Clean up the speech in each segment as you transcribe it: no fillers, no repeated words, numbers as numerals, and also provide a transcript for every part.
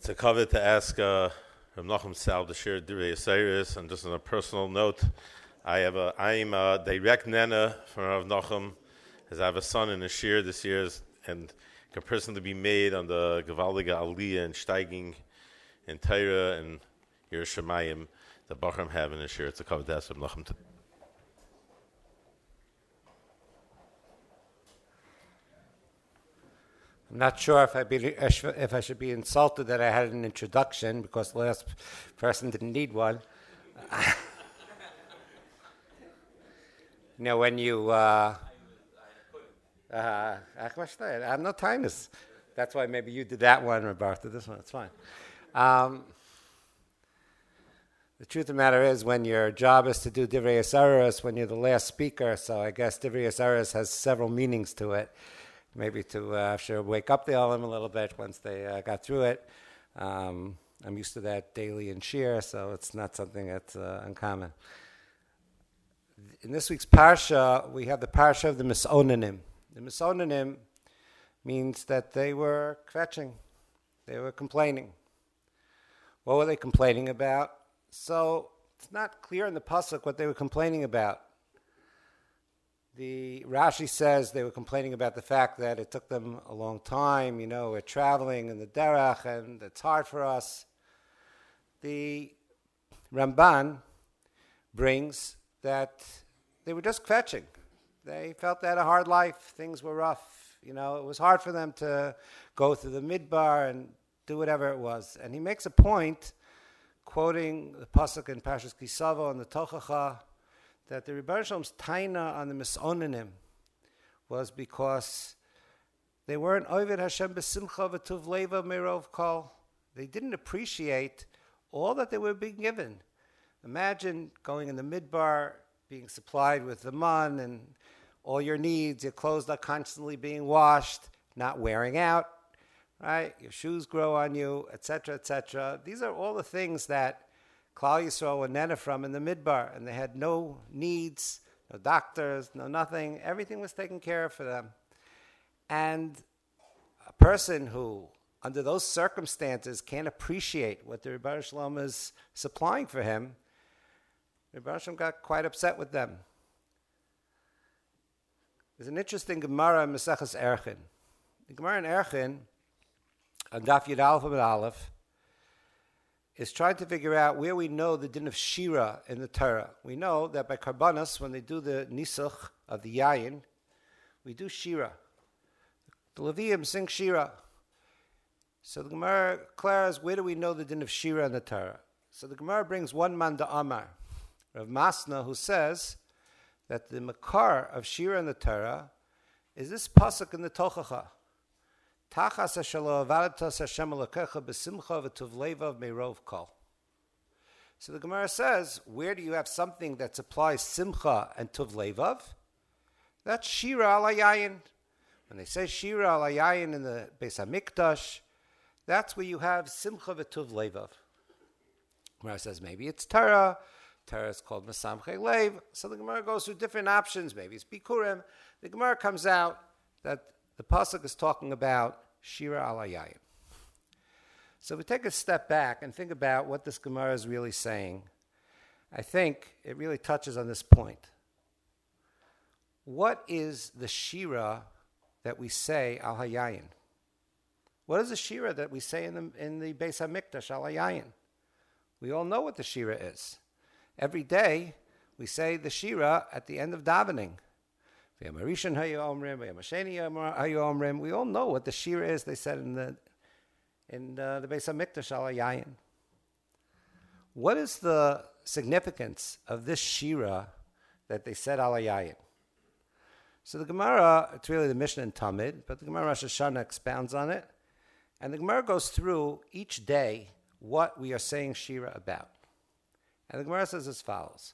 It's a cover to ask Rav Nachum Sal to share Divrei Yisraelis, and just on a personal note, I'm a direct nana from Rav Nachum, as I have a son in a shir this year, and comparison to be made on the Gewaldige Aliyah and Steiging in Torah and Yerushalayim, the Bachram have in a shir. It's a cover to ask Rav Nachum. I'm not sure if I should be insulted that I had an introduction because the last person didn't need one. When you... I have no time. That's why maybe you did that one, Roberta. This one, it's fine. The truth of the matter is, when your job is to do Divrei Yisraelis, when you're the last speaker, so I guess Divrei Yisraelis has several meanings to it. Maybe to wake up the Olam a little bit once they got through it. I'm used to that daily in Shir, so it's not something that's uncommon. In this week's Parsha, we have the Parsha of the Misonanim. The Misonanim means that they were kvetching. They were complaining. What were they complaining about? So it's not clear in the Pasuk what they were complaining about. The Rashi says they were complaining about the fact that it took them a long time. We're traveling in the derech and it's hard for us. The Ramban brings that they were just kvetching. They felt they had a hard life. Things were rough. It was hard for them to go through the midbar and do whatever it was. And he makes a point, quoting the pasuk in Parshas Kisavo and the Tochacha, that the Rebbe Shalom's taina on the Misonanim was because they weren't Oved Hashem b'simcha v'tuv leva merov kol. They didn't appreciate all that they were being given. Imagine going in the midbar, being supplied with the man and all your needs. Your clothes are constantly being washed, not wearing out, right? Your shoes grow on you, etc., etc. These are all the things that Klal Yisrael were nena from in the midbar, and they had no needs, no doctors, no nothing. Everything was taken care of for them. And a person who, under those circumstances, can't appreciate what the Rebbe Shalom is supplying for him, Rebbe Shalom got quite upset with them. There's an interesting Gemara in Maseches Erchin. The Gemara in Erchin, on Daf Yud Aleph and Aleph, is trying to figure out where we know the din of Shira in the Torah. We know that by Karbanos, when they do the Nisuch of the Yayin, we do Shira. The Leviim sing Shira. So the Gemara declares, where do we know the din of Shira in the Torah? So the Gemara brings one man to Amar, Rav Masna, who says that the Makar of Shira in the Torah is this pasuk in the Tochacha. Tachas hashalo avadatas Hashem alakecha b'simcha v'tuv levav meirov kol. So the Gemara says, where do you have something that supplies simcha and tuv levav? That's shira al hayayin. When they say shira al hayayin in the Beis Hamikdash, that's where you have simcha v'tuv levav. Gemara says maybe it's Torah. Torah is called Masamche Lev. So the Gemara goes through different options. Maybe it's Bikurim. The Gemara comes out that the pasuk is talking about Shira al Hayayin. So we take a step back and think about what this Gemara is really saying. I think it really touches on this point. What is the Shira that we say al Hayayin? What is the Shira that we say in the Beis Hamikdash al Hayayin? We all know what the Shira is. Every day we say the Shira at the end of davening. We all know what the Shira is, they said in the Beis Hamikdash al Hayayin. What is the significance of this Shira that they said al Hayayin? So the Gemara, it's really the Mishnah and Talmud, but the Gemara Rosh Hashanah expounds on it. And the Gemara goes through each day what we are saying Shira about. And the Gemara says as follows.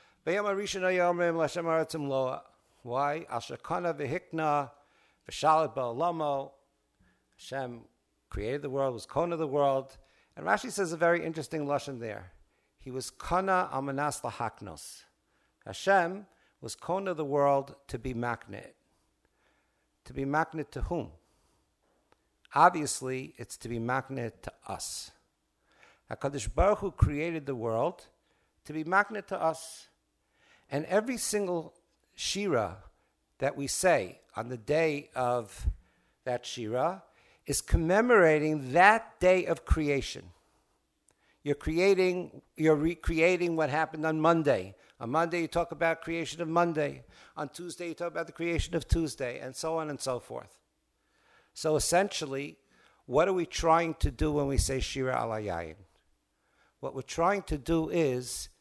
Why? Ashakana v'hikna v'shalat ba'olamo. Hashem created the world, was Kona the world. And Rashi says a very interesting lashon there. He was Kana amanas lahaknos. Hashem was Kona the world to be magnet. To be magnet to whom? Obviously, it's to be magnet to us. HaKadosh Baruch Hu created the world to be magnet to us. And every single Shira that we say on the day of that Shira is commemorating that day of creation. You're recreating what happened on Monday. On Monday, you talk about creation of Monday. On Tuesday, you talk about the creation of Tuesday, and so on and so forth. So essentially, what are we trying to do when we say Shira al Hayayin? What we're trying to do is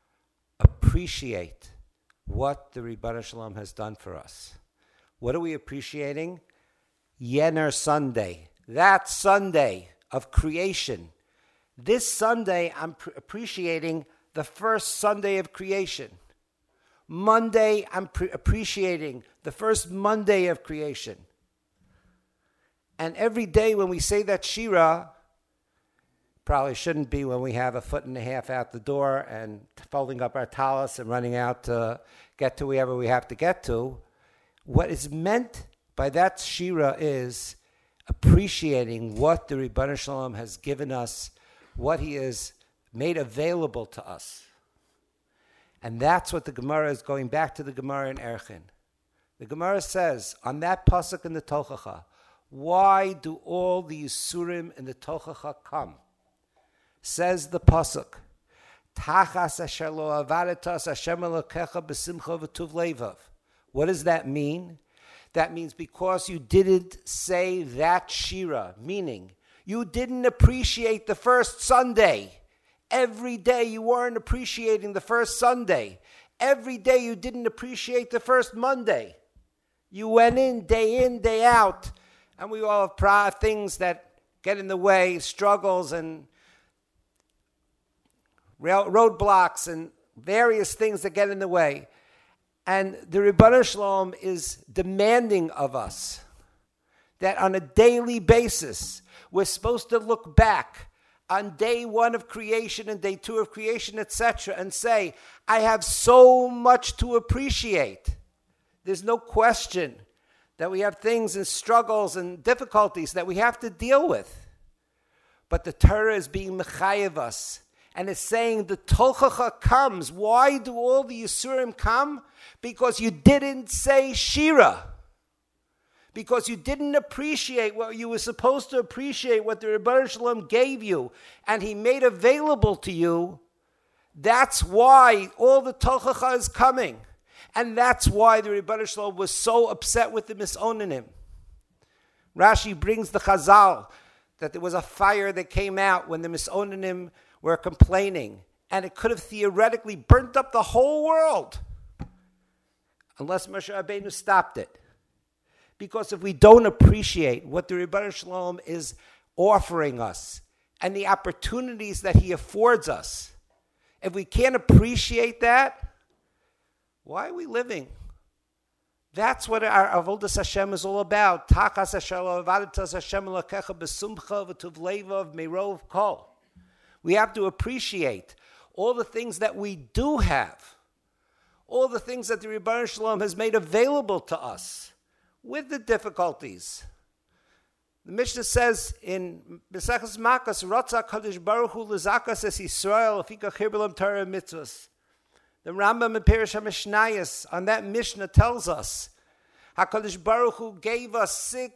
appreciate what the Ribbon Shalom has done for us. What are we appreciating? Yener Sunday. That Sunday of creation. This Sunday, I'm appreciating the first Sunday of creation. Monday, I'm appreciating the first Monday of creation. And every day when we say that Shira, probably shouldn't be when we have a foot and a half out the door and folding up our talis and running out to get to wherever we have to get to. What is meant by that Shira is appreciating what the Ribbon Shalom has given us, what he has made available to us. And that's what the Gemara is going back to the Gemara in Erchin. The Gemara says, on that pasuk in the Tochacha, why do all the Yisurim in the Tochacha come? Says the pasuk, Tachas asher lo avadatas Hashem Elokecha b'simcha v'tuv levav. What does that mean? That means because you didn't say that Shira, meaning you didn't appreciate the first Sunday. Every day you weren't appreciating the first Sunday. Every day you didn't appreciate the first Monday. You went in, day out, and we all have things that get in the way, struggles and roadblocks and various things that get in the way. And the Ribbon Shalom is demanding of us that on a daily basis, we're supposed to look back on day one of creation and day two of creation, etc., and say, I have so much to appreciate. There's no question that we have things and struggles and difficulties that we have to deal with. But the Torah is being mechayev us, and it's saying the Tochacha comes. Why do all the Yisurim come? Because you didn't say Shira. Because you didn't appreciate what you were supposed to appreciate, what the Ribbon Shalom gave you, and he made available to you. That's why all the Tochacha is coming. And that's why the Ribbon Shalom was so upset with the Misonanim. Rashi brings the Chazal that there was a fire that came out when the Misonanim were complaining, and it could have theoretically burnt up the whole world unless Moshe Rabbeinu stopped it. Because if we don't appreciate what the Ribbon Shalom is offering us and the opportunities that he affords us, if we can't appreciate that, why are we living? That's what our Avodas Hashem is all about. Tachas asher lo avadatas Hashem Elokecha b'sumcha v'tuv levav meirov kol. We have to appreciate all the things that we do have, all the things that the Ribbon Shalom has made available to us, with the difficulties. The Mishnah says in B'Seches Makkos, Ratza Kadosh Baruch Hu l'zakas es Yisrael afika chirbelam Torah mitzvos. The Rambam in Perush HaMishnayos on that Mishnah tells us HaKadosh Baruch Hu gave us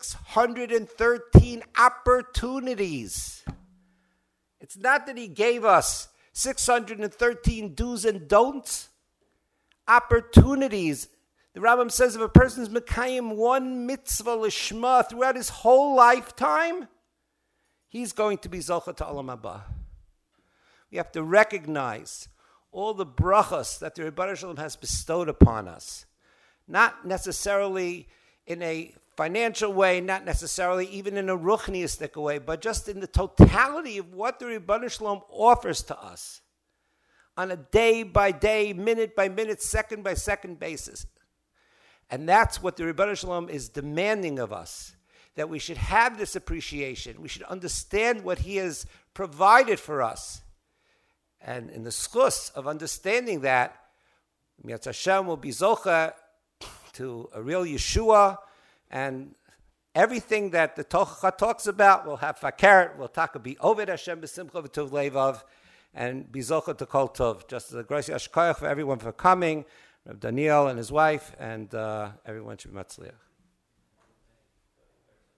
613 opportunities. It's not that he gave us 613 do's and don'ts. Opportunities. The Rambam says if a person's mekayim one mitzvah lishma throughout his whole lifetime, he's going to be zocha to olam haba. We have to recognize all the brachas that the Ribbon Shalom has bestowed upon us. Not necessarily in a financial way, not necessarily even in a ruchniistic way, but just in the totality of what the Ribbon Shalom offers to us on a day-by-day, minute-by-minute, second-by-second basis. And that's what the Ribbon Shalom is demanding of us, that we should have this appreciation. We should understand what he has provided for us. And in the schus of understanding that, Mi'at Hashem will be zocha to a real Yeshua and everything that the Tochacha talks about, we'll have fakeret, we'll be Oved Hashem b'simcha v'tov levav, and be zocha to kol tov. Just as a grace yashkoyach for everyone for coming, Reb Daniel and his wife, and everyone should be matzliach.